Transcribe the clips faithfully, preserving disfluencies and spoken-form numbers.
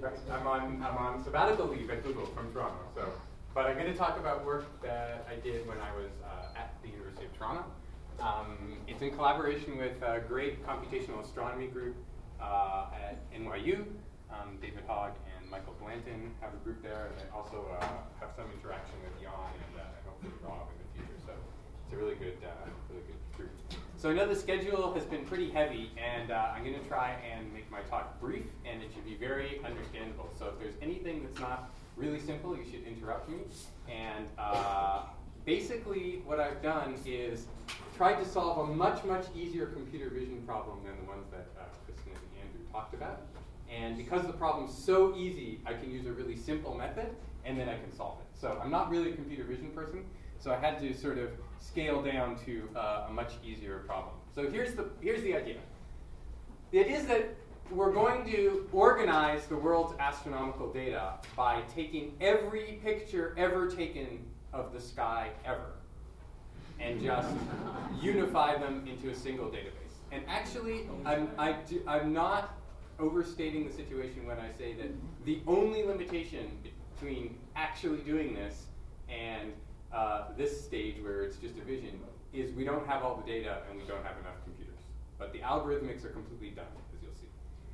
I'm on I'm on sabbatical leave at Google from Toronto. So, but I'm going to talk about work that I did when I was uh, at the University of Toronto. Um, it's in collaboration with a great computational astronomy group uh, at N Y U. Um, David Hogg and Michael Blanton have a group there, and I also uh, have some interaction with Jan and uh, hopefully Rob in the future. So it's a really good, uh, really good group. So I know the schedule has been pretty heavy, and uh, I'm going to try and make my talk brief, and it should be very understandable. So if there's anything that's not really simple, you should interrupt me. And uh, basically what I've done is tried to solve a much, much easier computer vision problem than the ones that uh, Kristen and Andrew talked about. And because the problem's so easy, I can use a really simple method, and then I can solve it. So I'm not really a computer vision person, so I had to sort of scale down to uh, a much easier problem. So here's the, here's the idea. The idea is that we're going to organize the world's astronomical data by taking every picture ever taken of the sky ever and just unify them into a single database. And actually, I'm, I do, I'm not overstating the situation when I say that the only limitation between actually doing this and uh, this stage where it's just a vision is we don't have all the data and we don't have enough computers. But the algorithmics are completely done, as you'll see.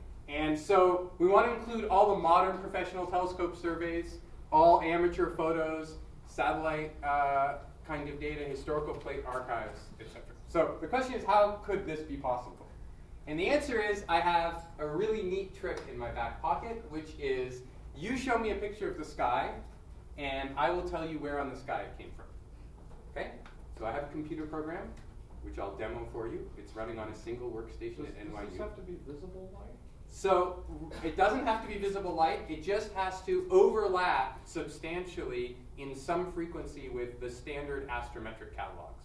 And so we want to include all the modern professional telescope surveys, all amateur photos, satellite uh, kind of data, historical plate archives, et cetera. So the question is, how could this be possible? And the answer is, I have a really neat trick in my back pocket, which is, you show me a picture of the sky, and I will tell you where on the sky it came from. Okay? So I have a computer program, which I'll demo for you. It's running on a single workstation Does, at N Y U. Does this have to be visible light? So it doesn't have to be visible light. It just has to overlap substantially in some frequency with the standard astrometric catalogs.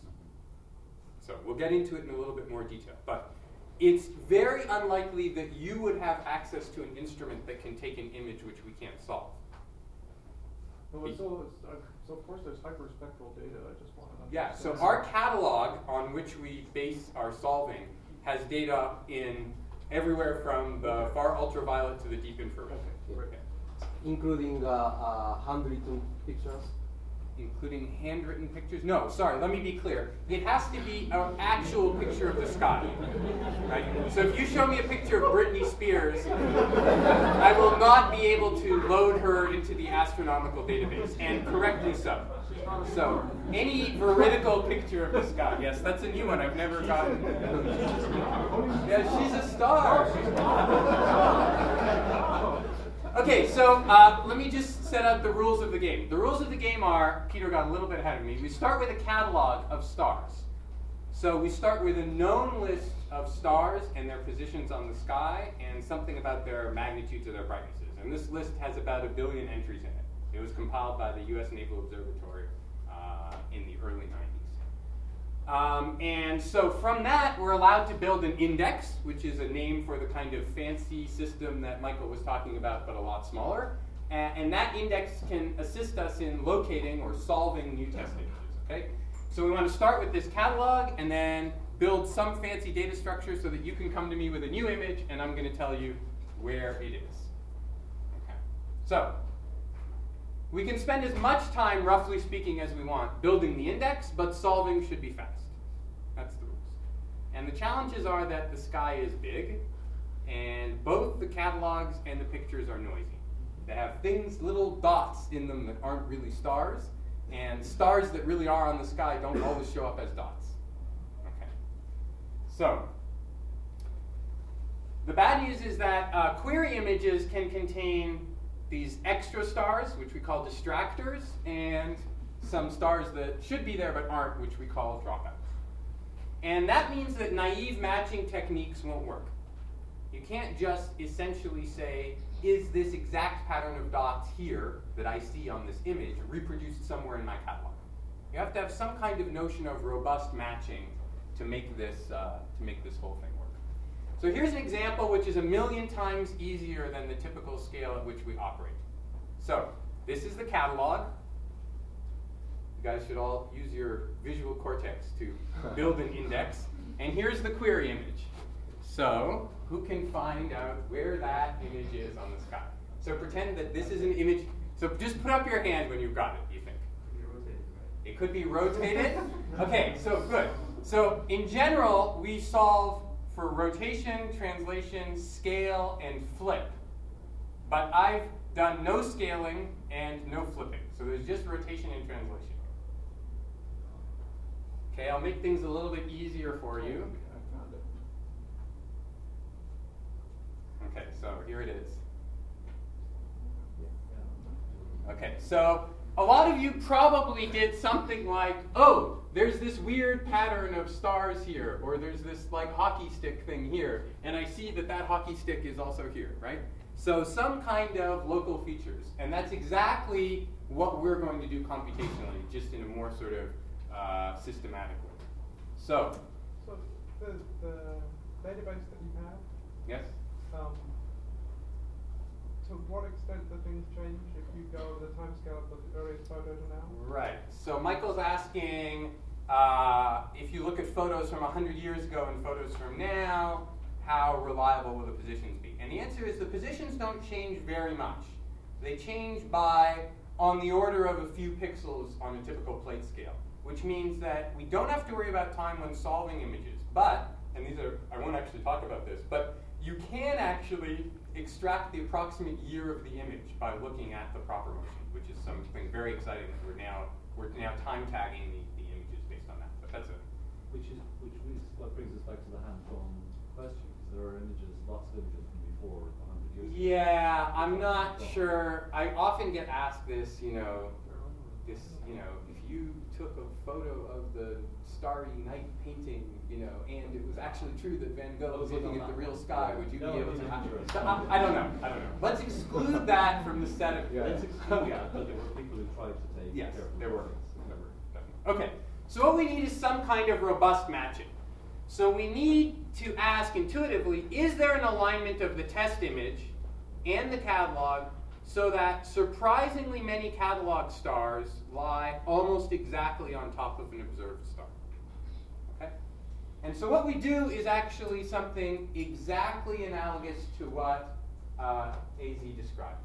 So we'll get into it in a little bit more detail. But it's very unlikely that you would have access to an instrument that can take an image which we can't solve. Well, it's so, it's, uh, so of course there's hyperspectral data. I just want to understand. Yeah, so our catalog on which we base our solving has data in everywhere from the far ultraviolet to the deep infrared. Okay. Okay. Including uh, uh, handwritten pictures? Including handwritten pictures? No, sorry, let me be clear. It has to be an actual picture of the sky. Right? So if you show me a picture of Britney Spears, I will not be able to load her into the astronomical database, and correctly so. So any veridical picture of the sky. Yes, that's a new one. I've never gotten. Yeah, she's a star. Okay, so uh, let me just set up the rules of the game. The rules of the game are, Peter got a little bit ahead of me, we start with a catalog of stars. So we start with a known list of stars and their positions on the sky and something about their magnitudes or their brightnesses. And this list has about a billion entries in it. It was compiled by the U S Naval Observatory uh, in the early nineties. Um, and so from that, we're allowed to build an index, which is a name for the kind of fancy system that Michael was talking about, but a lot smaller. And, and that index can assist us in locating or solving new test images. Okay? So we want to start with this catalog and then build some fancy data structure so that you can come to me with a new image, and I'm going to tell you where it is. Okay. So we can spend as much time, roughly speaking, as we want building the index, but solving should be fast. That's the rules. And the challenges are that the sky is big, and both the catalogs and the pictures are noisy. They have things, little dots in them that aren't really stars, and stars that really are on the sky don't always show up as dots. Okay. So the bad news is that uh, query images can contain these extra stars, which we call distractors, and some stars that should be there but aren't, which we call dropouts. And that means that naive matching techniques won't work. You can't just essentially say, is this exact pattern of dots here that I see on this image reproduced somewhere in my catalog? You have to have some kind of notion of robust matching to make this, uh, to make this whole thing work. So here's an example which is a million times easier than the typical scale at which we operate. So this is the catalog. You guys should all use your visual cortex to build an index. And here's the query image. So who can find out where that image is on the sky? So pretend that this is an image. So just put up your hand when you've got it, you think. It could be rotated. Okay, so good. So in general, we solve for rotation, translation, scale, and flip. But I've done no scaling and no flipping. So there's just rotation and translation. Okay, I'll make things a little bit easier for you. I found it. Okay, so here it is. Okay, so a lot of you probably did something like, oh, there's this weird pattern of stars here, or there's this like hockey stick thing here, and I see that that hockey stick is also here, right? So some kind of local features, and that's exactly what we're going to do computationally, just in a more sort of uh, systematic way. So, So the, the database that you have, yes? um, to what extent do things change if you go the timescale of the earliest photo to now? Right. So Michael's asking, uh, if you look at photos from one hundred years ago and photos from now, how reliable will the positions be? And the answer is the positions don't change very much. They change by on the order of a few pixels on a typical plate scale, which means that we don't have to worry about time when solving images. But, and these are, I won't actually talk about this, but you can actually extract the approximate year of the image by looking at the proper motion, which is something very exciting that we're now we're now time tagging the, the images based on that. But that's it. Which is which is what brings us back to the hand-drawn question, because there are images, lots of images from before one hundred years ago. Yeah, I'm not sure. I often get asked this, you know, this, you know, if you took a photo of the Starry Night painting, you know, and it was actually true that Van Gogh was looking at the real sky, would you be No, able it's to? interesting. So I, I don't know. I don't know. Let's exclude that from the set of. Yeah, let's exclude that, but there were people who tried to take Yes, careful there were. measurements. There were, definitely. Okay, so what we need is some kind of robust matching. So we need to ask intuitively, is there an alignment of the test image and the catalog so that surprisingly many catalog stars lie almost exactly on top of an observed star? Okay? And so what we do is actually something exactly analogous to what uh, A Z described.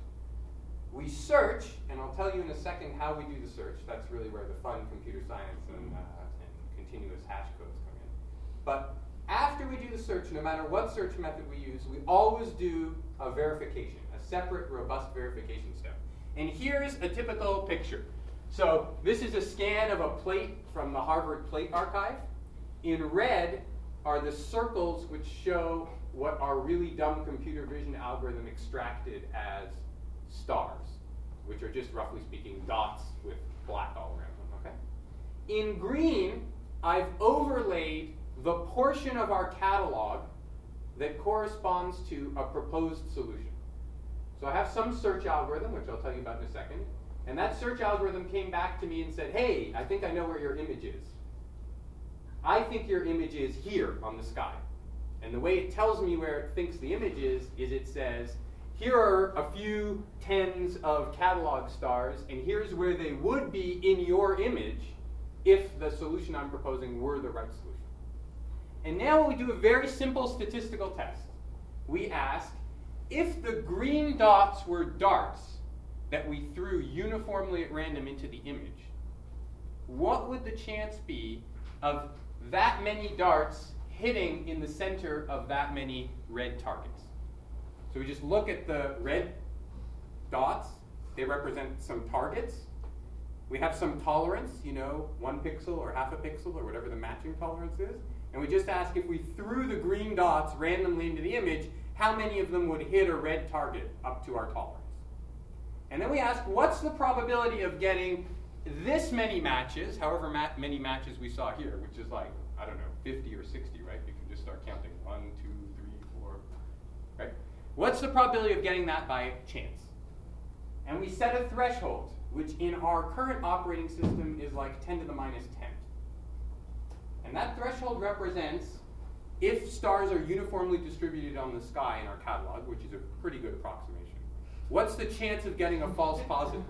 We search, and I'll tell you in a second how we do the search. That's really where the fun computer science and, uh, and continuous hash codes come in. But after we do the search, no matter what search method we use, we always do a verification, a separate, robust verification step. And here's a typical picture. So this is a scan of a plate from the Harvard Plate Archive. In red are the circles which show what our really dumb computer vision algorithm extracted as stars, which are just roughly speaking dots with black all around them, okay? In green, I've overlaid the portion of our catalog that corresponds to a proposed solution. So I have some search algorithm, which I'll tell you about in a second, and that search algorithm came back to me and said, hey, I think I know where your image is. I think your image is here on the sky. And the way it tells me where it thinks the image is, is it says, here are a few tens of catalog stars, and here's where they would be in your image if the solution I'm proposing were the right solution. And now we do a very simple statistical test. We ask, if the green dots were darts that we threw uniformly at random into the image, what would the chance be of that many darts hitting in the center of that many red targets? So we just look at the red dots. They represent some targets. We have some tolerance, you know, one pixel or half a pixel or whatever the matching tolerance is. And we just ask if we threw the green dots randomly into the image, how many of them would hit a red target up to our tolerance? And then we ask, what's the probability of getting this many matches, however ma many matches we saw here, which is like, I don't know, fifty or sixty, right? You can just start counting. One, two, three, four, right? What's the probability of getting that by chance? And we set a threshold, which in our current operating system is like ten to the minus ten. And that threshold represents if stars are uniformly distributed on the sky in our catalog, which is a pretty good approximation. What's the chance of getting a false positive?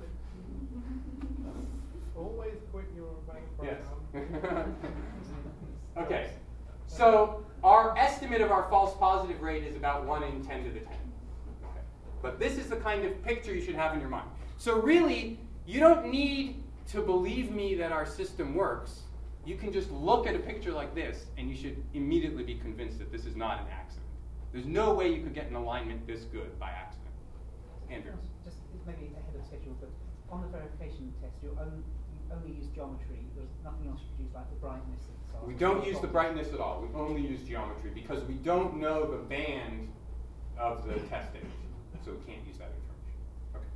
Always quit your bank Yes. program. Okay. So our estimate of our false positive rate is about one in ten to the ten. Okay. But this is the kind of picture you should have in your mind. So really, you don't need to believe me that our system works. You can just look at a picture like this, and you should immediately be convinced that this is not an accident. There's no way you could get an alignment this good by accident. Andrew? Just maybe ahead of schedule, but on the verification test, you only, you only use geometry. There's nothing else you use, like the brightness of the stars. We don't use the brightness at all. We only use geometry because we don't know the band of the test image. So we can't use that information. Okay.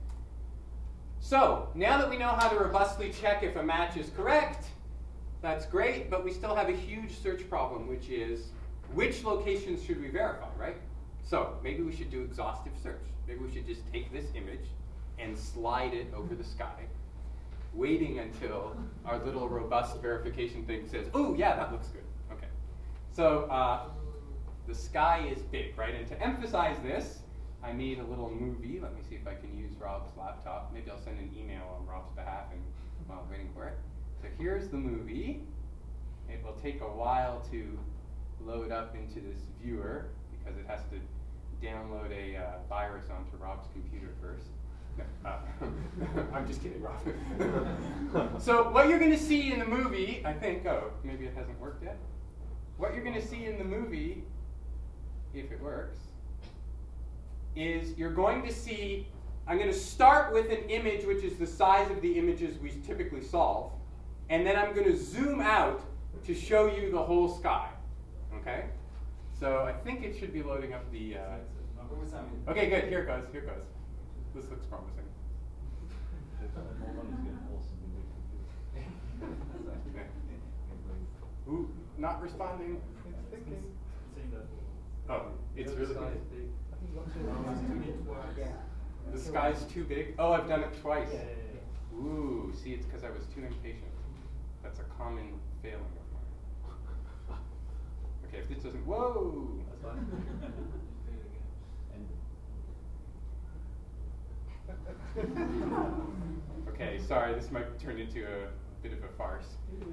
So, now that we know how to robustly check if a match is correct, that's great, but we still have a huge search problem, which is which locations should we verify, right? So, maybe we should do exhaustive search. Maybe we should just take this image and slide it over the sky, waiting until our little robust verification thing says, oh, yeah, that looks good. Okay. So, uh, the sky is big, right? And to emphasize this, I made a little movie. Let me see if I can use Rob's laptop. Maybe I'll send an email on Rob's behalf and while I'm waiting for it. So here's the movie. It will take a while to load up into this viewer because it has to download a uh, virus onto Rob's computer first. No, uh, I'm just kidding, Rob. So what you're going to see in the movie, I think, oh, maybe it hasn't worked yet. What you're going to see in the movie, if it works, is you're going to see, I'm going to start with an image which is the size of the images we typically solve, and then I'm going to zoom out to show you the whole sky. Okay? So I think it should be loading up the... Uh, okay, good. Here it goes. Here it goes. This looks promising. Ooh, not responding. It's thinking. Oh, it's really I think you got to yeah. The sky's too big? Oh, I've done it twice. Yeah, yeah, yeah. Ooh, see, it's because I was too impatient. That's a common failing of mine. Okay, if this doesn't, whoa! That's fine. Okay, sorry, this might turn into a bit of a farce.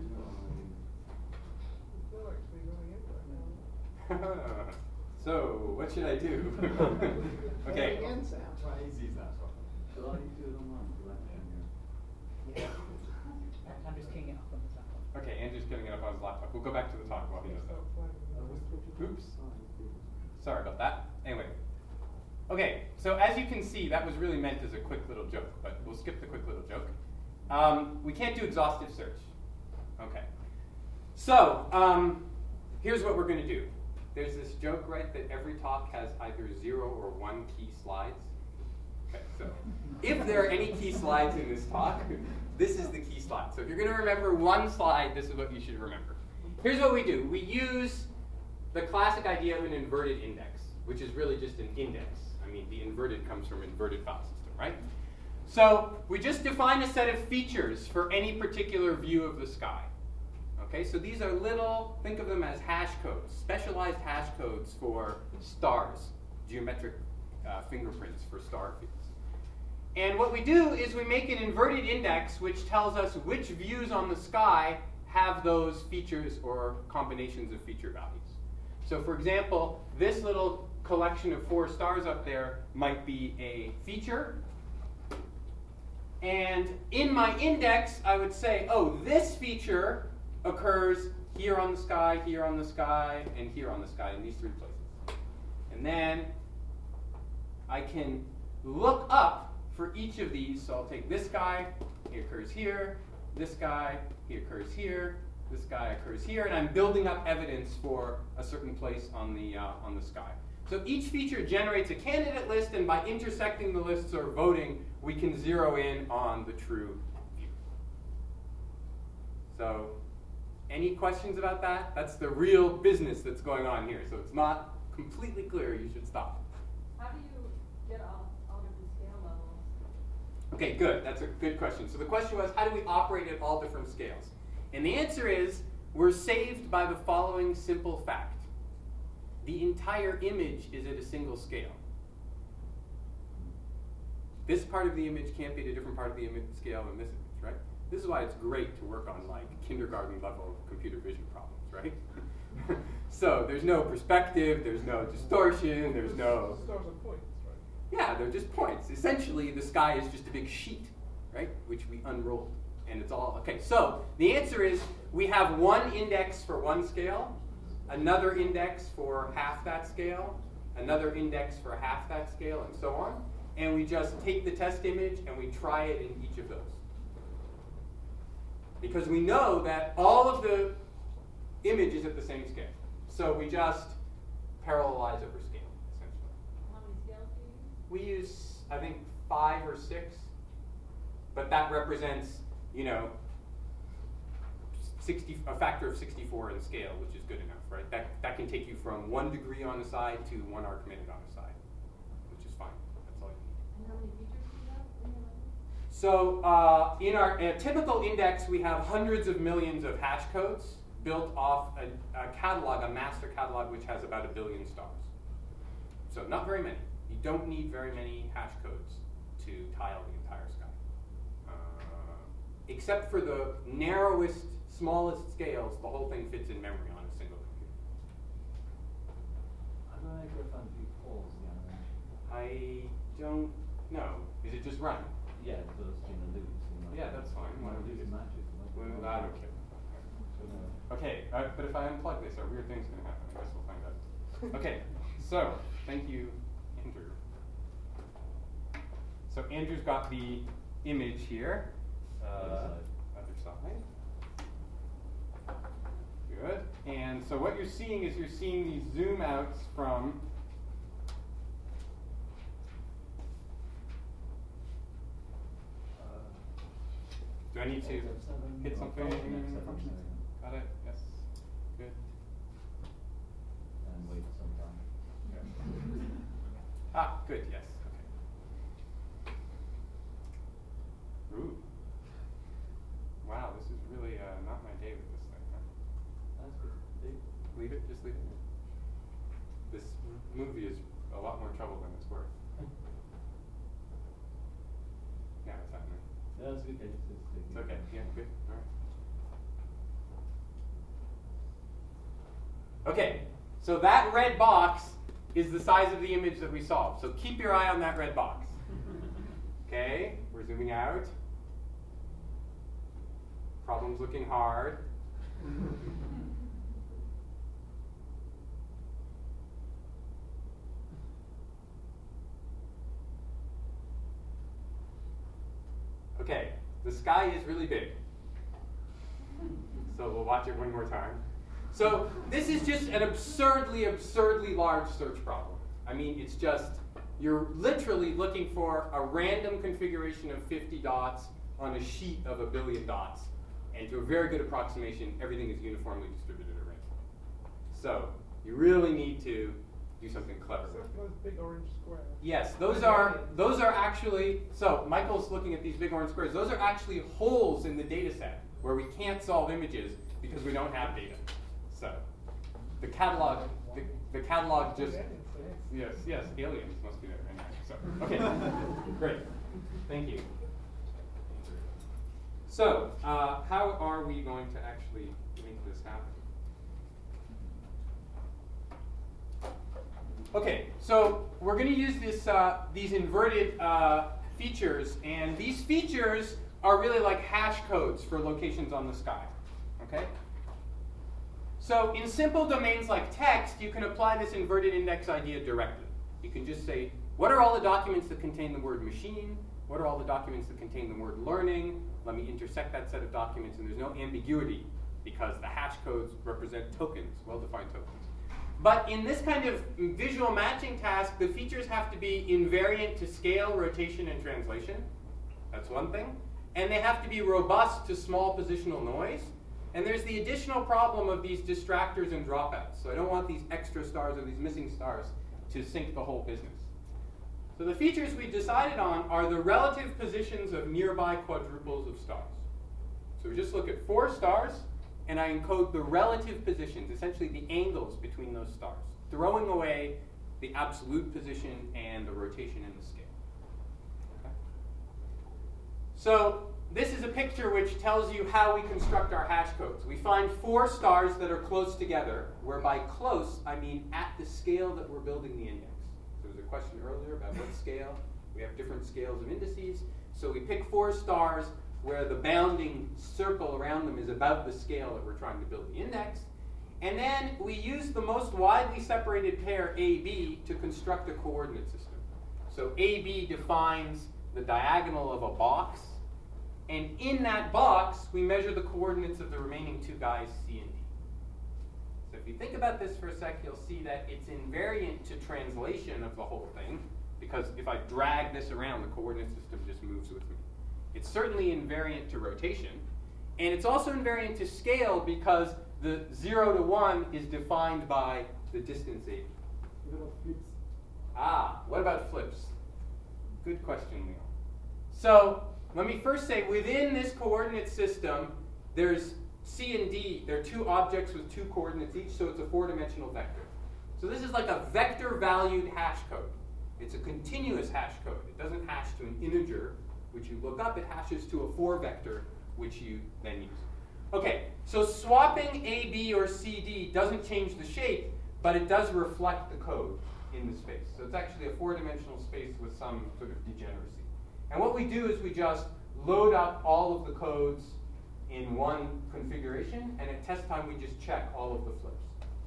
Still actually going in right now. So, what should I do? Okay. Again, Sam. Try easy, that's right. Should I do it online? Will that be on Yeah. I'm just keying it up on the laptop. Okay, Andrew's getting it up on his laptop. We'll go back to the talk while he does that. Oops. Sorry about that. Anyway. Okay, so as you can see, that was really meant as a quick little joke, but we'll skip the quick little joke. Um, we can't do exhaustive search. Okay. So, um, here's what we're going to do. There's this joke, right, that every talk has either zero or one key slides. Okay, so if there are any key slides in this talk, this is the key slide. So if you're going to remember one slide, this is what you should remember. Here's what we do. We use the classic idea of an inverted index, which is really just an index. I mean, the inverted comes from inverted file system, right? So we just define a set of features for any particular view of the sky. Okay, so these are little, think of them as hash codes, specialized hash codes for stars, geometric uh, fingerprints for star fields. And what we do is we make an inverted index which tells us which views on the sky have those features or combinations of feature values. So for example, this little collection of four stars up there might be a feature. And in my index, I would say, oh, this feature occurs here on the sky, here on the sky, and here on the sky, in these three places. And then I can look up for each of these. So I'll take this guy, he occurs here, this guy, he occurs here, this guy occurs here, and I'm building up evidence for a certain place on the, uh, on the sky. So each feature generates a candidate list, and by intersecting the lists or voting, we can zero in on the true view. So any questions about that? That's the real business that's going on here. So it's not completely clear, you should stop. How do you get all, all different scale levels? Okay, good. That's a good question. So the question was, how do we operate at all different scales? And the answer is, we're saved by the following simple fact. The entire image is at a single scale. This part of the image can't be at a different part of the image scale than this image, right? This is why it's great to work on like kindergarten level computer vision problems, right? So there's no perspective, there's no distortion, there's no... Stars are points, right? Yeah, they're just points. Essentially, the sky is just a big sheet, right, which we unrolled. And it's all, okay, so the answer is we have one index for one scale, another index for half that scale, another index for half that scale, and so on. And we just take the test image and we try it in each of those. Because we know that all of the image is at the same scale. So we just parallelize over scale, essentially. How many scales do you use? We use, I think, five or six, but that represents, you know, sixty, a factor of sixty-four in scale, which is good enough, right? That, that can take you from one degree on the side to one Archimedes on the side, which is fine. That's all you need. And how many features do you have in your language? So uh, in our in a typical index, we have hundreds of millions of hash codes built off a, a catalog, a master catalog, which has about a billion stars. So not very many. You don't need very many hash codes to tile the entire sky. Uh, except for the narrowest, smallest scales, the whole thing fits in memory on a single computer. I don't know if you're a fan of big calls in the animation. I don't know. Is it just run? Yeah, so it's been a loop. You know. Yeah, that's fine. Why don't we Loop just- magic. You know? Well, I don't care. So, no. Okay, uh, but if I unplug this, are weird things going to happen? I guess we'll find out. Okay, so thank you, Andrew. So Andrew's got the image here. Uh, other side. Good. And so what you're seeing is you're seeing these zoom outs from Uh, Do I need to F seven, hit or something? F seven, Functions? Got it? Yes. Good. And wait some time. Ah, good, yes. Okay. Ooh. Wow, this is really uh, not my day with this thing. Huh? That's good. Big. Leave it, just leave it. This m- movie is a lot more trouble than it's worth. Now it's happening. Yeah, it's good. It's, it's, It's okay, yeah, good, all right. Okay, so that red box is the size of the image that we solved. So keep your eye on that red box. Okay, we're zooming out. Problem's looking hard. Okay, the sky is really big. So we'll watch it one more time. So this is just an absurdly, absurdly large search problem. I mean, it's just, you're literally looking for a random configuration of fifty dots on a sheet of a billion dots. And to a very good approximation, everything is uniformly distributed at random. So you really need to do something clever with it. Those big orange squares. Yes, those are those are actually, so Michael's looking at these big orange squares. Those are actually holes in the data set where we can't solve images because we don't have data. So the catalog, the, the catalog just, yes, yes, aliens must be there. Anyway, so, okay, great. Thank you. So uh, how are we going to actually make this happen? Okay, so we're going to use this, uh, these inverted uh, features, and these features are really like hash codes for locations on the sky. Okay? So in simple domains like text, you can apply this inverted index idea directly. You can just say, what are all the documents that contain the word machine? What are all the documents that contain the word learning? Let me intersect that set of documents, and there's no ambiguity because the hash codes represent tokens, well-defined tokens. But in this kind of visual matching task, the features have to be invariant to scale, rotation, and translation. That's one thing. And they have to be robust to small positional noise. And there's the additional problem of these distractors and dropouts. So I don't want these extra stars or these missing stars to sink the whole business. So the features we decided on are the relative positions of nearby quadruples of stars. So we just look at four stars, and I encode the relative positions, essentially the angles between those stars, throwing away the absolute position and the rotation in the scale. Okay? So this is a picture which tells you how we construct our hash codes. We find four stars that are close together, where by close I mean at the scale that we're building the index. So was a question earlier about what scale. We have different scales of indices. So we pick four stars where the bounding circle around them is about the scale that we're trying to build the index. And then we use the most widely separated pair, A B, to construct a coordinate system. So A B defines the diagonal of a box. And in that box, we measure the coordinates of the remaining two guys, C and D. So if you think about this for a sec, you'll see that it's invariant to translation of the whole thing, because if I drag this around, the coordinate system just moves with me. It's certainly invariant to rotation, and it's also invariant to scale because the zero to one is defined by the distance A B. What about flips? Ah, what about flips? Good question, Leon. So let me first say, within this coordinate system, there's C and D. They're two objects with two coordinates each, so it's a four-dimensional vector. So this is like a vector-valued hash code. It's a continuous hash code. It doesn't hash to an integer, which you look up. It hashes to a four vector, which you then use. Okay, so swapping A, B, or C, D doesn't change the shape, but it does reflect the code in the space. So it's actually a four-dimensional space with some sort of degeneracy. And what we do is we just load up all of the codes in one configuration, and at test time we just check all of the flips.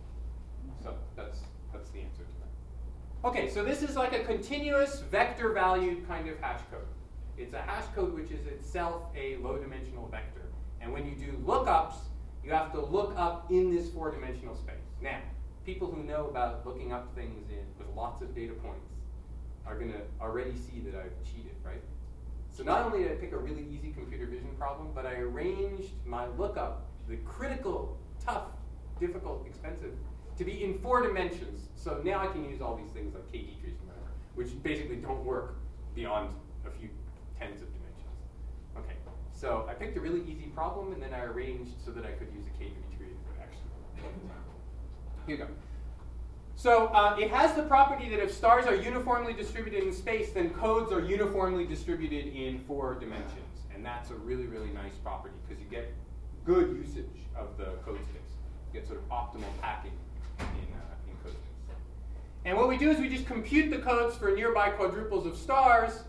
So that's, that's the answer to that. Okay, so this is like a continuous vector-valued kind of hash code. It's a hash code which is itself a low-dimensional vector. And when you do lookups, you have to look up in this four-dimensional space. Now, people who know about looking up things in, with lots of data points are going to already see that I've cheated, right? So not only did I pick a really easy computer vision problem, but I arranged my lookup, the critical, tough, difficult, expensive, to be in four dimensions. So now I can use all these things like K D trees and whatever, which basically don't work beyond a few tens of dimensions. Okay, so I picked a really easy problem, and then I arranged so that I could use a K D tree that could actually. Here you go. So uh, it has the property that if stars are uniformly distributed in space, then codes are uniformly distributed in four dimensions. And that's a really, really nice property because you get good usage of the code space. You get sort of optimal packing in, uh, in code space. And what we do is we just compute the codes for nearby quadruples of stars,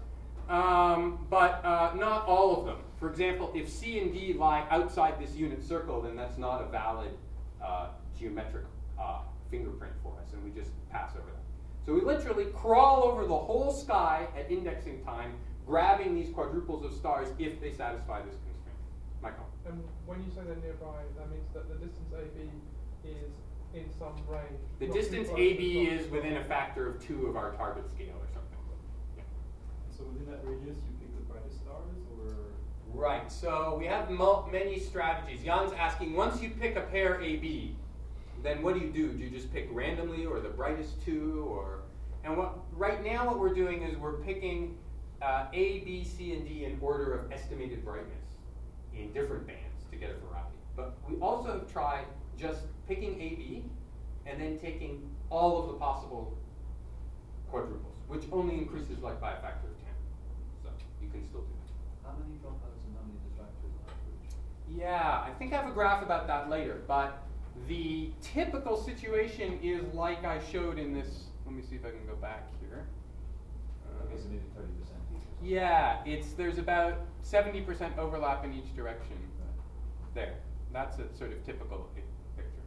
um, but uh, not all of them. For example, if C and D lie outside this unit circle, then that's not a valid uh, geometric uh, fingerprint for us, and we just pass over that. So we literally crawl over the whole sky at indexing time, grabbing these quadruples of stars if they satisfy this constraint. Michael? And when you say they're nearby, that means that the distance A B is in some range. The not distance too close, A B not too is far. within a factor of two of our target scale or something. Yeah. So within that radius, you pick the brightest stars, or? Right, so we have mul- many strategies. Jan's asking, once you pick a pair A B, then what do you do? Do you just pick randomly, or the brightest two, or? And what right now what we're doing is we're picking uh, A, B, C, and D in order of estimated brightness in different bands to get a variety. But we also have tried just picking A, B, and then taking all of the possible quadruples, which only increases like by a factor of ten. So you can still do that. How many dropouts and how many distractors on average? Yeah, I think I have a graph about that later, but the typical situation is like I showed in this. Let me see if I can go back here. Uh, Okay, so maybe thirty percent each or something. yeah, it's there's about seventy percent overlap in each direction. There, that's a sort of typical i- picture.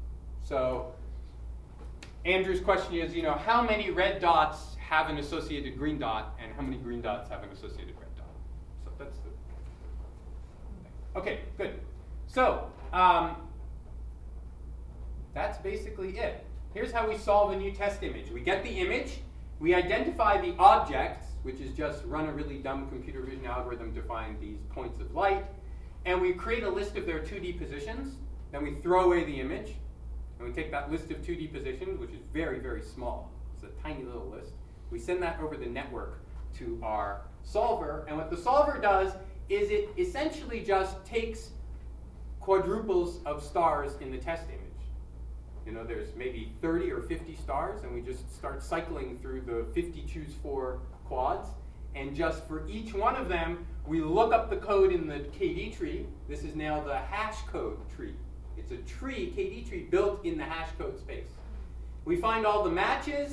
So Andrew's question is, you know, how many red dots have an associated green dot, and how many green dots have an associated red dot? So that's the. Okay, good. So um, that's basically it. Here's how we solve a new test image. We get the image, we identify the objects, which is just run a really dumb computer vision algorithm to find these points of light, and we create a list of their two D positions. Then we throw away the image, and we take that list of two D positions, which is very, very small. It's a tiny little list. We send that over the network to our solver, and what the solver does is it essentially just takes quadruples of stars in the test image. You know, there's maybe thirty or fifty stars, and we just start cycling through the fifty choose four quads. And just for each one of them, we look up the code in the K D tree. This is now the hash code tree. It's a tree, K D tree, built in the hash code space. We find all the matches,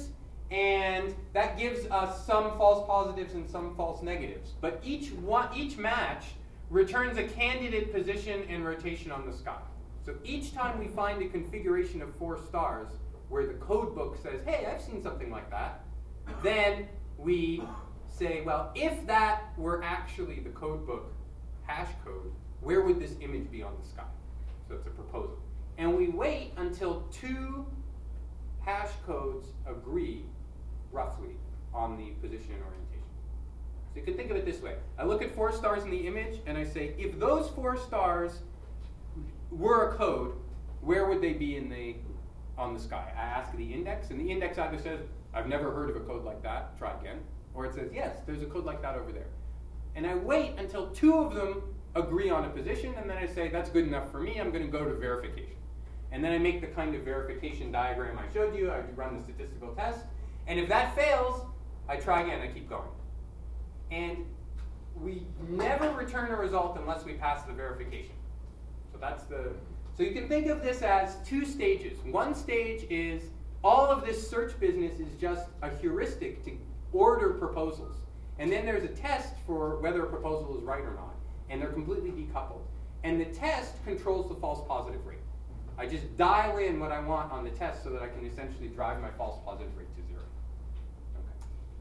and that gives us some false positives and some false negatives. But each one, each match returns a candidate position and rotation on the sky. So each time we find a configuration of four stars where the code book says, hey, I've seen something like that, then we say, well, if that were actually the code book hash code, where would this image be on the sky? So it's a proposal. And we wait until two hash codes agree, roughly, on the position and orientation. So you can think of it this way. I look at four stars in the image, and I say, if those four stars were a code, where would they be in the on the sky? I ask the index, and the index either says, I've never heard of a code like that, try again, or it says, yes, there's a code like that over there. And I wait until two of them agree on a position, and then I say, that's good enough for me, I'm going to go to verification. And then I make the kind of verification diagram I showed you, I run the statistical test, and if that fails, I try again, I keep going. And we never return a result unless we pass the verification. So that's the, so you can think of this as two stages. One stage is all of this search business is just a heuristic to order proposals. And then there's a test for whether a proposal is right or not. And they're completely decoupled. And the test controls the false positive rate. I just dial in what I want on the test so that I can essentially drive my false positive rate to zero. Okay.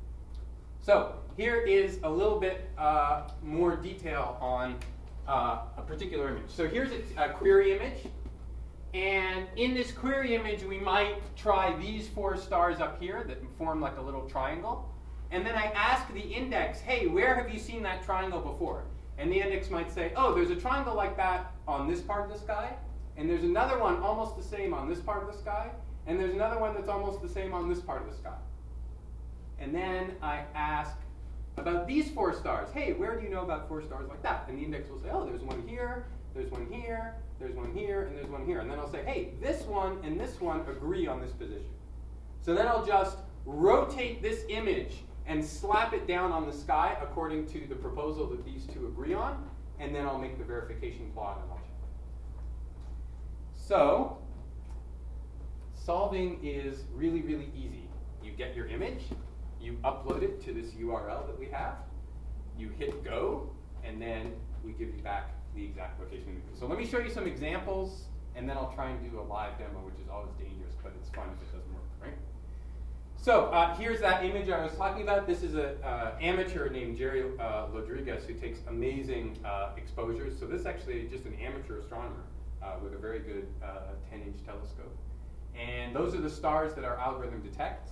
So here is a little bit uh, more detail on uh, a particular image. So here's a, a query image. And in this query image, we might try these four stars up here that form like a little triangle. And then I ask the index, hey, where have you seen that triangle before? And the index might say, oh, there's a triangle like that on this part of the sky. And there's another one almost the same on this part of the sky. And there's another one that's almost the same on this part of the sky. And then I ask about these four stars. Hey, where do you know about four stars like that? And the index will say, oh, there's one here, there's one here, there's one here, and there's one here. And then I'll say, hey, this one and this one agree on this position. So then I'll just rotate this image and slap it down on the sky according to the proposal that these two agree on. And then I'll make the verification plot and I'll check it. So solving is really, really easy. You get your image, you upload it to this U R L that we have, you hit go, and then we give you back the exact location. So let me show you some examples, and then I'll try and do a live demo, which is always dangerous, but it's fun if it doesn't work, right? So uh, here's that image I was talking about. This is an uh, amateur named Jerry uh, Rodriguez who takes amazing uh, exposures. So this is actually just an amateur astronomer uh, with a very good ten inch uh, telescope. And those are the stars that our algorithm detects.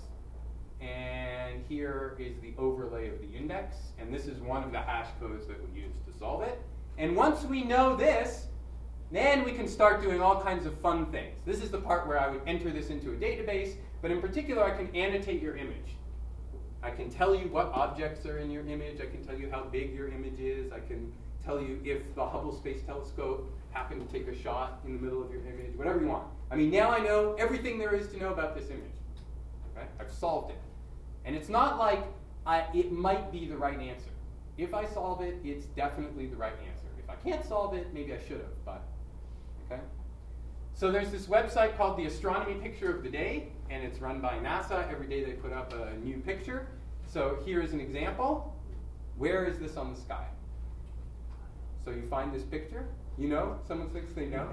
And here is the overlay of the index. And this is one of the hash codes that we use to solve it. And once we know this, then we can start doing all kinds of fun things. This is the part where I would enter this into a database, but in particular I can annotate your image. I can tell you what objects are in your image, I can tell you how big your image is, I can tell you if the Hubble Space Telescope happened to take a shot in the middle of your image, whatever you want. I mean, now I know everything there is to know about this image. Okay? I've solved it. And it's not like I, it might be the right answer. If I solve it, it's definitely the right answer. If I can't solve it, maybe I should have, but, okay? So there's this website called the Astronomy Picture of the Day, and it's run by NASA. Every day they put up a new picture. So here is an example. Where is this on the sky? So you find this picture. You know? Someone thinks they know?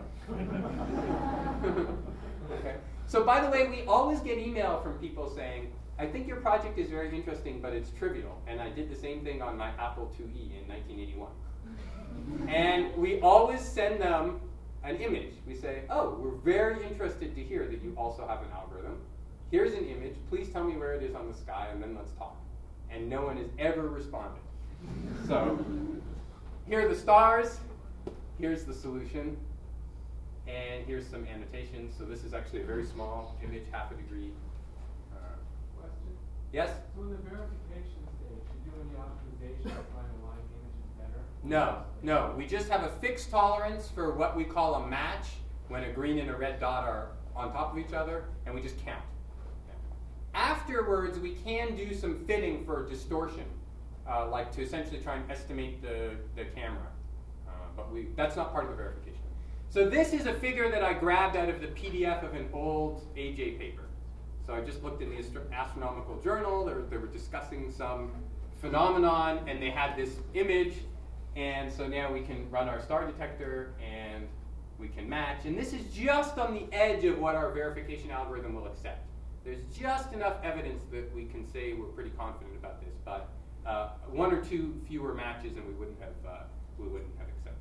Okay. So by the way, we always get email from people saying, I think your project is very interesting, but it's trivial. And I did the same thing on my Apple two E in nineteen eighty-one. And we always send them an image. We say, oh, we're very interested to hear that you also have an algorithm. Here's an image. Please tell me where it is on the sky, and then let's talk. And no one has ever responded. So here are the stars. Here's the solution. And here's some annotations. So this is actually a very small image, half a degree. Question? Yes? So in the verification stage, you do any optimization to find a line image is better? No, no. We just have a fixed tolerance for what we call a match when a green and a red dot are on top of each other, and we just count. Afterwards, we can do some fitting for distortion, uh, like to essentially try and estimate the, the camera. Uh, but we, that's not part of the verification. So this is a figure that I grabbed out of the P D F of an old A J paper. So So I just looked in the astro astronomical journal. They were, they were discussing some phenomenon, and they had this image. And so now we can run our star detector, and we can match. And this is just on the edge of what our verification algorithm will accept. There's just enough evidence that we can say we're pretty confident about this, but uh, one or two fewer matches, and we wouldn't have uh, we wouldn't have accepted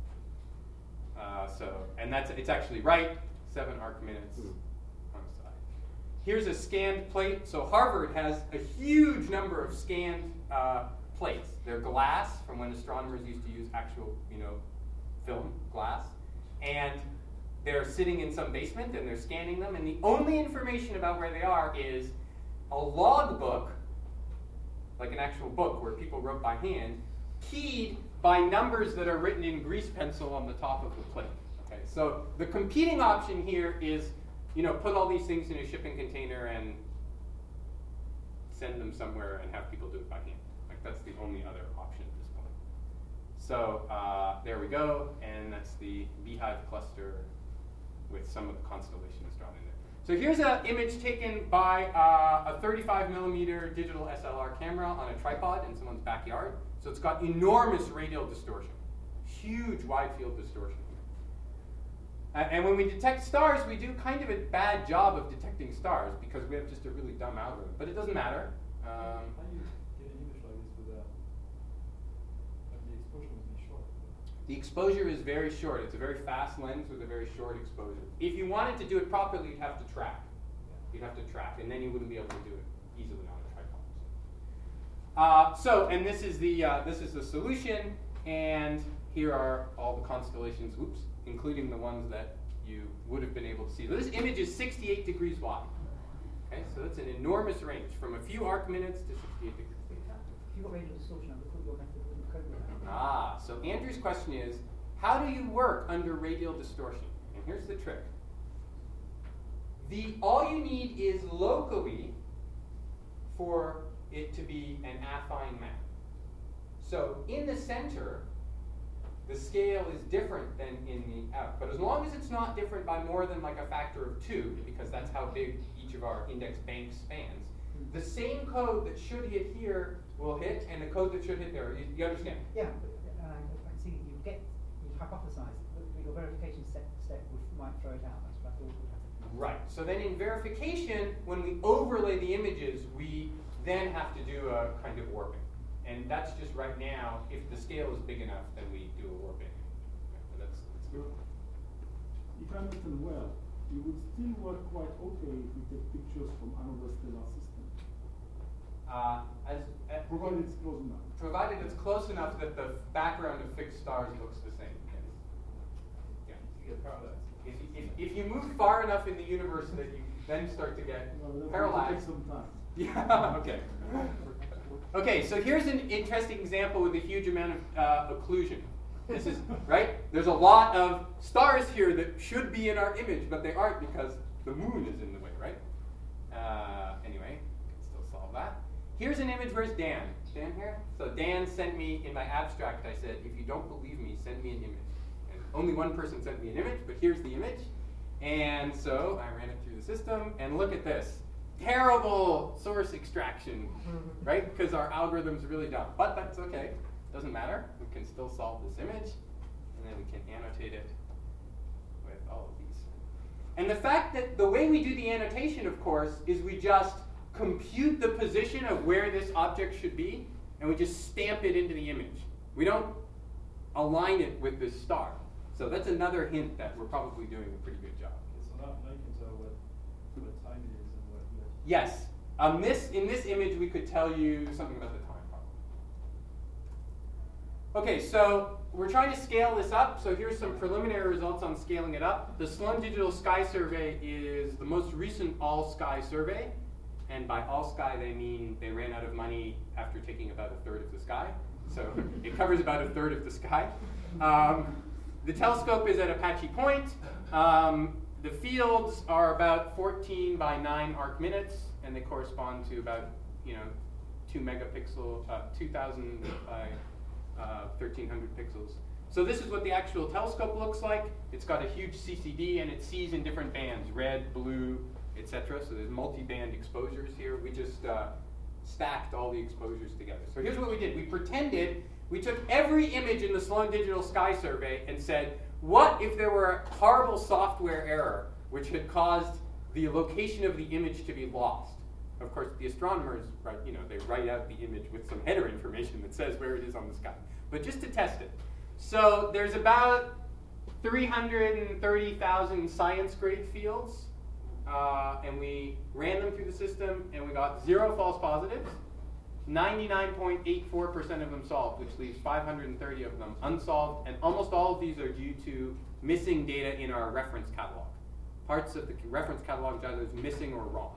it. Uh, so, and that's it's actually right. Seven arc minutes Mm. on the side. Here's a scanned plate. So Harvard has a huge number of scanned uh, plates. They're glass from when astronomers used to use actual, you know, film glass, and they're sitting in some basement and they're scanning them, and the only information about where they are is a log book, like an actual book where people wrote by hand, keyed by numbers that are written in grease pencil on the top of the plate. Okay, so the competing option here is, you know, put all these things in a shipping container and send them somewhere and have people do it by hand. Like, that's the only other option at this point. So uh, there we go, and that's the Beehive cluster with some of the constellations drawn in there. So here's an image taken by uh, a thirty-five millimeter digital S L R camera on a tripod in someone's backyard. So it's got enormous radial distortion, huge wide field distortion. Uh, and when we detect stars, we do kind of a bad job of detecting stars because we have just a really dumb algorithm. But it doesn't matter. Um, How do you get an image like this without, like the exposure must be short? The exposure is very short. It's a very fast lens with a very short exposure. If you wanted to do it properly, you'd have to track. You'd have to track, and then you wouldn't be able to do it easily on a tripod. Uh, so, and this is the uh, this is the solution, and here are all the constellations. Oops, including the ones that you would have been able to see. So this image is sixty-eight degrees wide. Okay, so that's an enormous range from a few arc minutes to sixty-eight degrees. If you've got radial distortion, I would thought your method wouldn't cope with that. Ah, so Andrew's question is, how do you work under radial distortion? And here's the trick. The, all you need is locally for it to be an affine map. So in the center, the scale is different than in the out. But as long as it's not different by more than like a factor of two, because that's how big each of our index banks spans, the same code that should hit here will hit, and the code that should hit there. You, you understand? Yeah, but uh, I can see you get, you hypothesize that your verification step, step would, might throw it out. That's what I thought would happen. Right. So then in verification, when we overlay the images, we then have to do a kind of warping. And that's just right now, if the scale is big enough, then we do a warping. Okay, but that's, that's So, if I understand well, you would still work quite okay if you take pictures from another stellar system, uh, as, uh, provided it's close enough. provided it's close enough that the background of fixed stars looks the same. Yes. Yeah. You get parallax. If, if, if you move far enough in the universe that you then start to get Well, that's going to parallax. take some time. Yeah, okay. Okay, so here's an interesting example with a huge amount of uh, occlusion. This is, right? There's a lot of stars here that should be in our image, but they aren't because the moon is in the way, right? Uh, anyway, can still solve that. Here's an image. Where's Dan? Dan here? So Dan sent me, in my abstract, I said, if you don't believe me, send me an image. And only one person sent me an image, but here's the image. And so I ran it through the system, and look at this. Terrible source extraction, right? Because our algorithm's really dumb. But that's okay. Doesn't matter. We can still solve this image, and then we can annotate it with all of these. And the fact that the way we do the annotation, of course, is we just compute the position of where this object should be, and we just stamp it into the image. We don't align it with this star. So that's another hint that we're probably doing a pretty good job. Okay, so now, now you can tell what, what time it is and what year. Yes. Um, this, in this image, we could tell you something about the time, probably. Okay, so we're trying to scale this up. So here's some preliminary results on scaling it up. The Sloan Digital Sky Survey is the most recent all-sky survey. And by all-sky, they mean they ran out of money after taking about a third of the sky. So it covers about a third of the sky. Um, the telescope is at Apache Point. Um, The fields are about fourteen by nine arc minutes, and they correspond to about, you know, two megapixel, uh, two thousand by uh, thirteen hundred pixels. So this is what the actual telescope looks like. It's got a huge C C D, and it sees in different bands: red, blue, et cetera. So there's multi-band exposures here. We just uh, stacked all the exposures together. So here's what we did. We pretended, we took every image in the Sloan Digital Sky Survey and said, what if there were a horrible software error which had caused the location of the image to be lost? Of course, the astronomers, write, you know, they write out the image with some header information that says where it is on the sky. But just to test it. So there's about three hundred thirty thousand science grade fields, uh, and we ran them through the system, and we got zero false positives. ninety-nine point eight four percent of them solved, which leaves five hundred thirty of them unsolved, and almost all of these are due to missing data in our reference catalog. Parts of the reference catalog data is missing or wrong.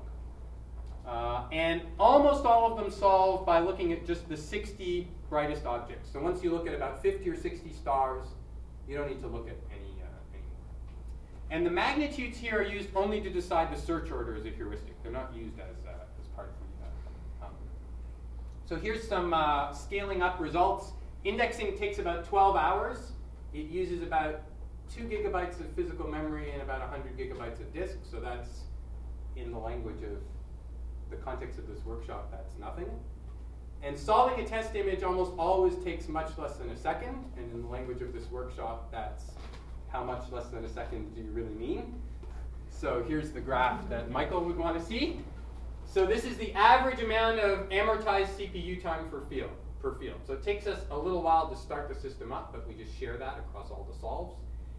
Uh, and almost all of them solved by looking at just the sixty brightest objects. So once you look at about fifty or sixty stars, you don't need to look at any uh, anymore. And the magnitudes here are used only to decide the search order as a heuristic. They're not used as, uh, as part of the uh, um. So here's some uh, scaling up results. Indexing takes about twelve hours. It uses about two gigabytes of physical memory and about one hundred gigabytes of disk. So that's, in the language of the context of this workshop, that's nothing. And solving a test image almost always takes much less than a second. And in the language of this workshop, that's how much less than a second do you really mean? So here's the graph that Michael would want to see. So this is the average amount of amortized C P U time per field. Per field. So it takes us a little while to start the system up, but we just share that across all the solves.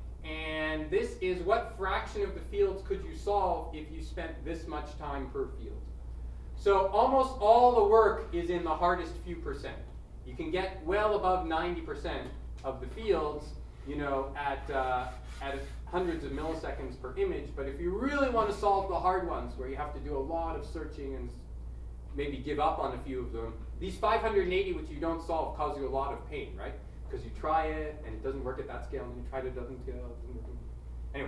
And this is what fraction of the fields could you solve if you spent this much time per field. So almost all the work is in the hardest few percent. You can get well above ninety percent of the fields, you know, at, uh, at hundreds of milliseconds per image. But if you really want to solve the hard ones, where you have to do a lot of searching and maybe give up on a few of them, these five hundred eighty which you don't solve cause you a lot of pain, right? Because you try it and it doesn't work at that scale, and you try it, it doesn't scale, it doesn't work. Anyway.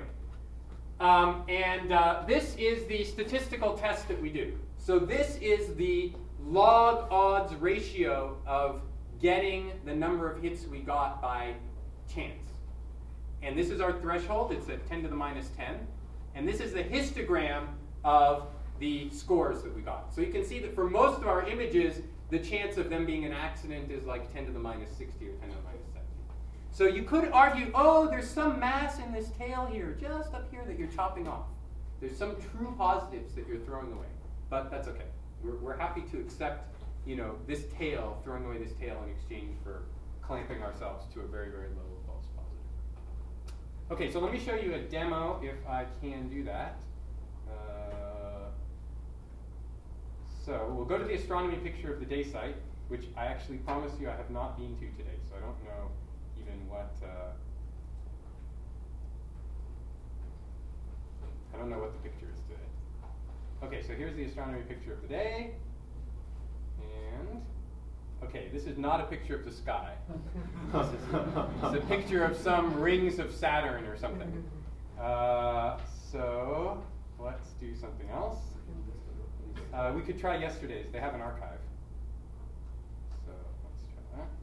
Um, and uh, this is the statistical test that we do. So this is the log odds ratio of getting the number of hits we got by chance. And this is our threshold. It's at ten to the minus ten. And this is the histogram of the scores that we got. So you can see that for most of our images, the chance of them being an accident is like ten to the minus sixty or ten to the minus seventy. So you could argue, oh, there's some mass in this tail here, just up here, that you're chopping off. There's some true positives that you're throwing away. But that's okay. We're, we're happy to accept, you know, this tail, throwing away this tail in exchange for clamping ourselves to a very, very low false positive. Okay, so let me show you a demo if I can do that. Uh, so we'll go to the astronomy picture of the day site, which I actually promise you I have not been to today, so I don't know even what uh, I don't know what the picture is today. Okay, so here's the astronomy picture of the day. And, okay, this is not a picture of the sky. This is it's a picture of some rings of Saturn or something. Uh, so, let's do something else. Uh, we could try yesterday's. They have an archive. So, let's try that.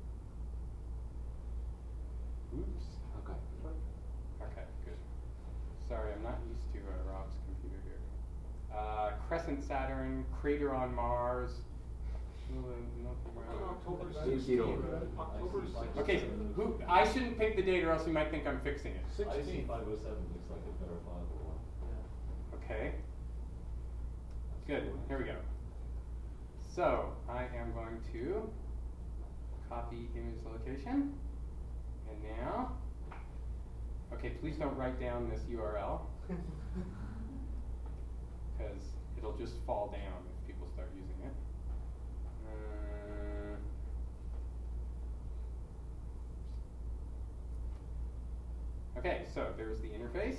Oops. Okay. Okay, good. Sorry, I'm not used to uh, Rob's computer here. Uh, crescent Saturn, crater on Mars. October sixteenth. October sixteenth. Okay, who, I shouldn't pick the date or else you might think I'm fixing it. I C five oh seven looks like a verifiable one. Okay. Good, here we go. So, I am going to copy image location. And now, okay, please don't write down this U R L. Because it'll just fall down if people start using it. Uh, okay, so there's the interface.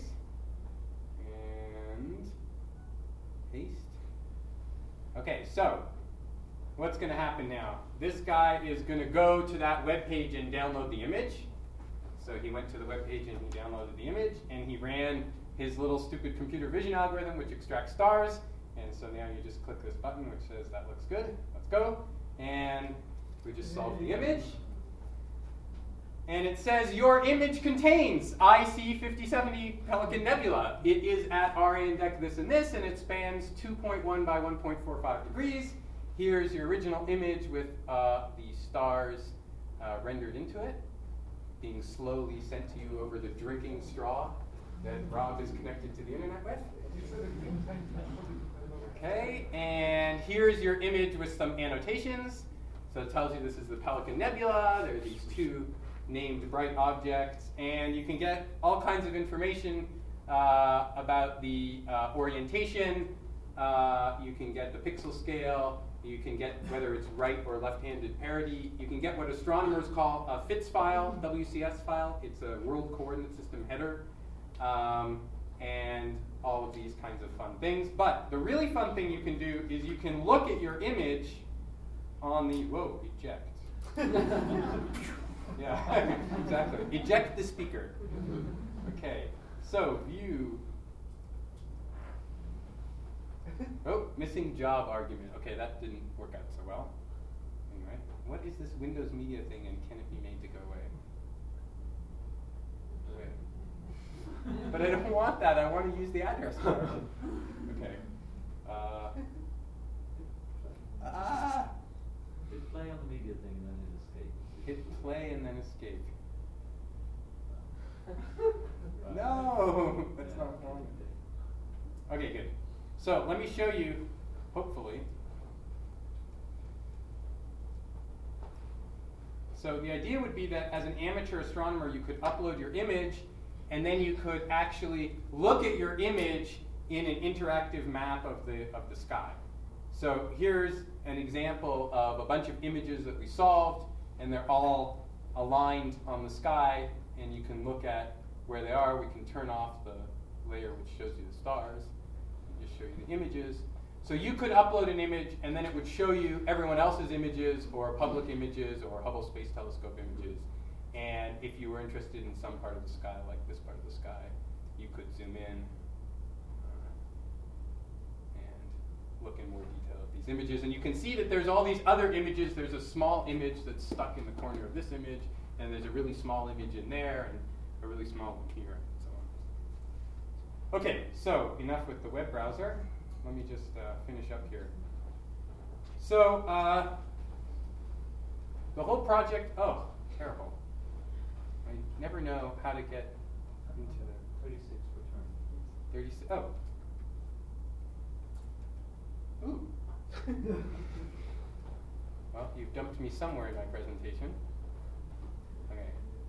And paste. Okay, so what's going to happen now? This guy is going to go to that web page and download the image. So he went to the web page and he downloaded the image, and he ran his little stupid computer vision algorithm, which extracts stars. And so now you just click this button, which says that looks good. Let's go. And we just solved the image. And it says your image contains I C fifty seventy Pelican Nebula. It is at R A index this and this, and it spans two point one by one point four five degrees. Here's your original image with uh, the stars uh, rendered into it, being slowly sent to you over the drinking straw that Rob is connected to the internet with. Okay, and here's your image with some annotations. So it tells you this is the Pelican Nebula. There are these two named bright objects, and you can get all kinds of information uh, about the uh, orientation. Uh, you can get the pixel scale. You can get whether it's right or left-handed parity. You can get what astronomers call a FITS file, W C S file. It's a World Coordinate System header, um, and all of these kinds of fun things. But the really fun thing you can do is you can look at your image on the, whoa, eject. Yeah, exactly. Eject the speaker. Okay, so view. Oh, missing job argument. Okay, that didn't work out so well. Anyway, what is this Windows Media thing, and can it be made to go away? Wait. But I don't want that. I want to use the address bar. Okay. Uh, ah! Hit play on the media thing and then hit escape. Hit play and then escape. No, that's not fun. Okay, good. So let me show you, hopefully. So the idea would be that as an amateur astronomer, you could upload your image, and then you could actually look at your image in an interactive map of the, of the sky. So here's an example of a bunch of images that we solved, and they're all aligned on the sky, and you can look at where they are. We can turn off the layer which shows you the stars, and just show you the images. So you could upload an image, and then it would show you everyone else's images, or public images, or Hubble Space Telescope images. And if you were interested in some part of the sky, like this part of the sky, you could zoom in and look in more detail at these images. And you can see that there's all these other images. There's a small image that's stuck in the corner of this image, and there's a really small image in there, and a really small one here, and so on. Okay, so enough with the web browser. Let me just uh, finish up here. So uh, the whole project, oh, terrible. I never know how to get into the thirty-six return. thirty-six, oh. Ooh. Well, you've dumped me somewhere in my presentation. Okay.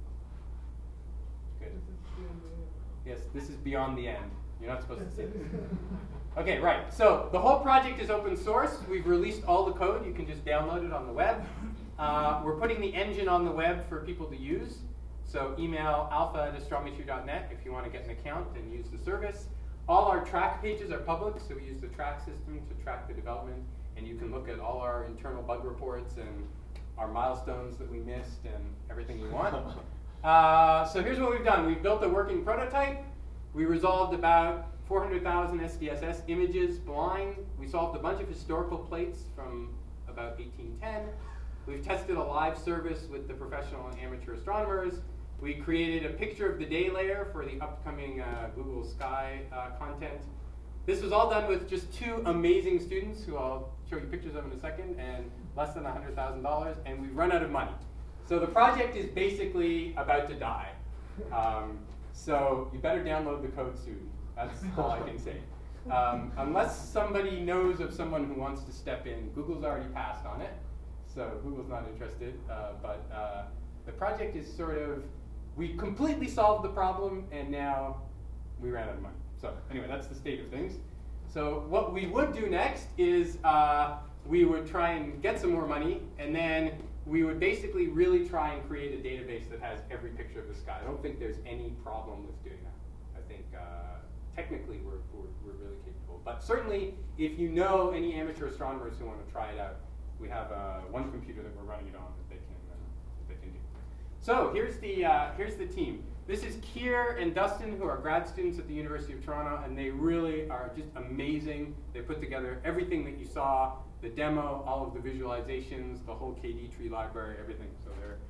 Good. Yes, this is beyond the end. You're not supposed to say this. Okay, right. So the whole project is open source. We've released all the code. You can just download it on the web. Uh, we're putting the engine on the web for people to use. So email alpha at astrometry dot net if you want to get an account and use the service. All our track pages are public, so we use the track system to track the development. And you can look at all our internal bug reports and our milestones that we missed and everything you want. Uh, so here's what we've done. We've built a working prototype. We resolved about four hundred thousand S D S S images blind. We solved a bunch of historical plates from about eighteen ten. We've tested a live service with the professional and amateur astronomers. We created a picture of the day layer for the upcoming uh, Google Sky uh, content. This was all done with just two amazing students who I'll show you pictures of in a second, and less than one hundred thousand dollars, and we've run out of money. So the project is basically about to die. Um, so you better download the code soon. That's all I can say. Um, unless somebody knows of someone who wants to step in. Google's already passed on it, so Google's not interested. Uh, but uh, the project is sort of, we completely solved the problem, and now we ran out of money. So anyway, that's the state of things. So what we would do next is uh, we would try and get some more money, and then we would basically really try and create a database that has every picture of the sky. I don't think there's any problem with doing that. I think uh, technically we're, we're, we're really capable. But certainly, if you know any amateur astronomers who want to try it out, we have uh, one computer that we're running it on that they can, uh, that they can do. So here's the, uh, here's the team. This is Keir and Dustin, who are grad students at the University of Toronto, and they really are just amazing. They put together everything that you saw, the demo, all of the visualizations, the whole K D tree library, everything. So they're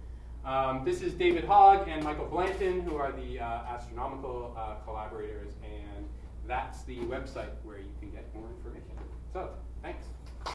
Um, this is David Hogg and Michael Blanton, who are the uh, astronomical uh, collaborators, and that's the website where you can get more information. So, thanks.